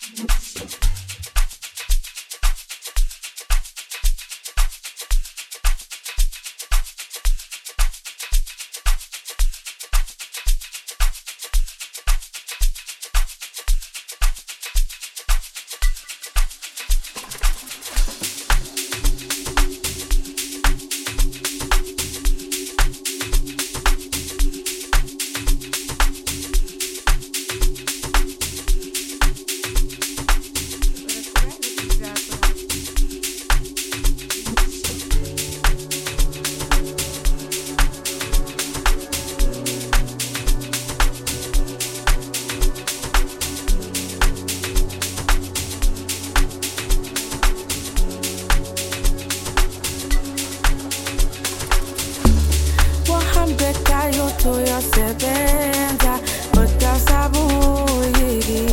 Uyasebenza kodwa sabuyiki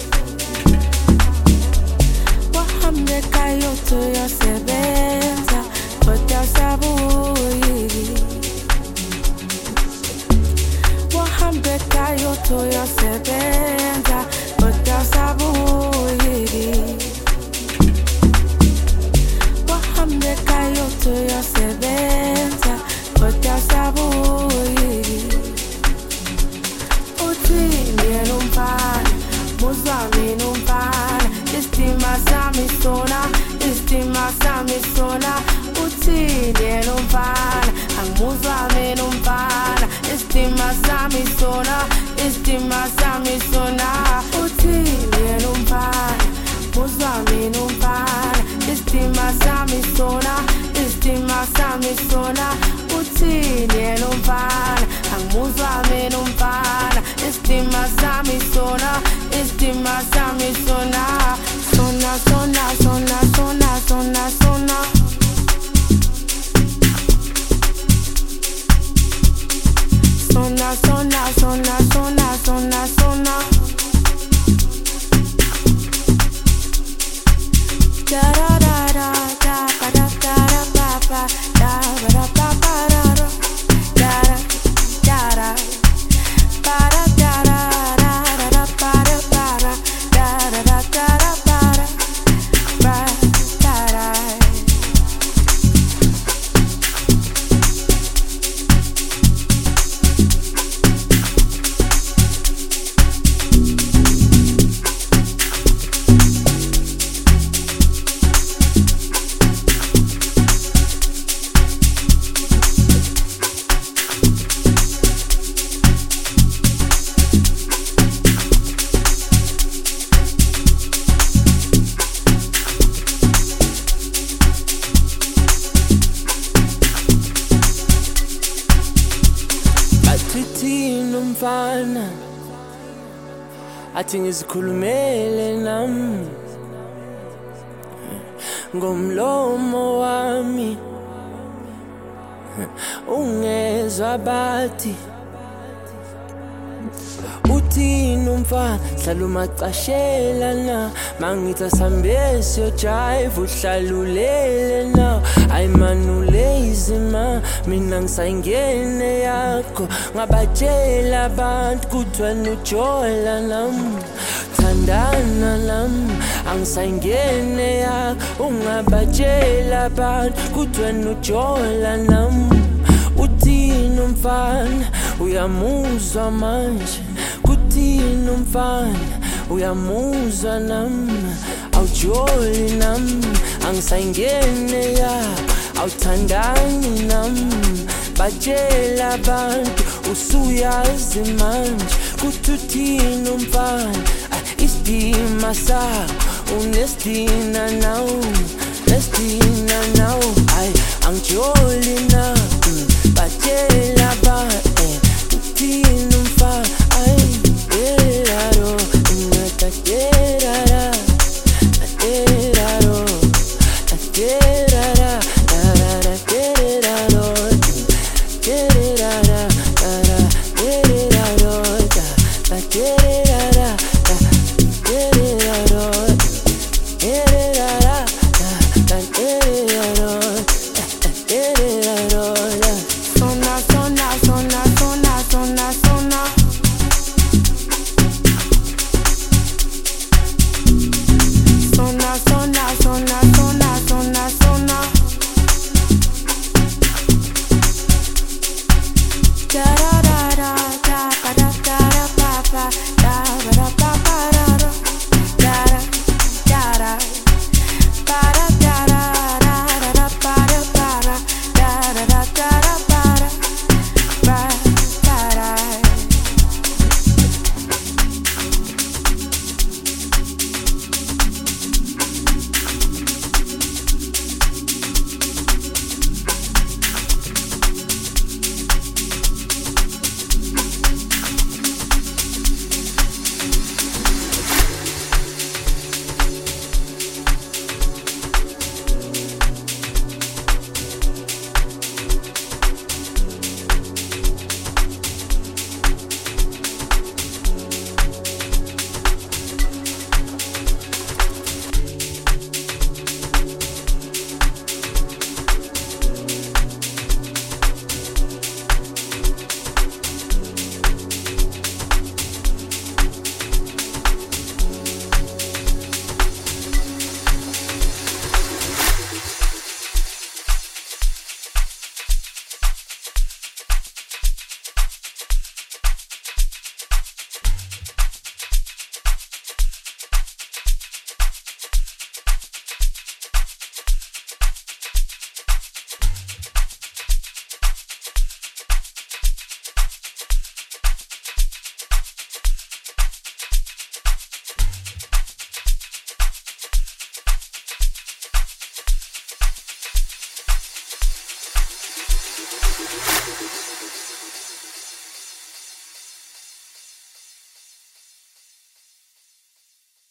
wahambe kayoto uyasebenza kodwa sabuyiki wahambe kayoto uyasebenza kodwa sabuyiki wahambe kayoto uyasebenza kodwa sabuyiki Ndiye nomfana, muzwami nomfana Istima sami sona Uthi ndiye nomfana, angimuzwami nomfana Istima sami sona Uthi ndiye nomfana, muzwami nomfana Istima sami sona Uthi ndiye nomfana, angimuzwami nomfana Istima sami sona Sona Da da da da da ba da da ba ba da ba da ba ba da da da da ba da da da da da ba da ba da da da da ba da. Umfana athi ngizikhulumele nami ngomlomo wami ungezwa bathi uthini umfana hlala umacashela na mangitha sambesi yo jive uhlalulele na ay manu lazy ma mina ngisayingene yakho ngabatshela abantu kuthwena ujola nami thandana nami angisayingene yakho ungabatshela abantu kuthwena ujola nami uthini umfana uyamuzwa manje kuthini umfana uyamuzwa nami awujoli nami angisayingene yakho awuthandani nami batshela abantu usuyazi manje kuthi uthini umfana isidima sakho unestina nawo ay angijoli na batshela abantu uthini umfana ay eraro inatatera ateraro aterara tarara terero terara tara terero ta terara ta terero terara ta terero ta terero Sona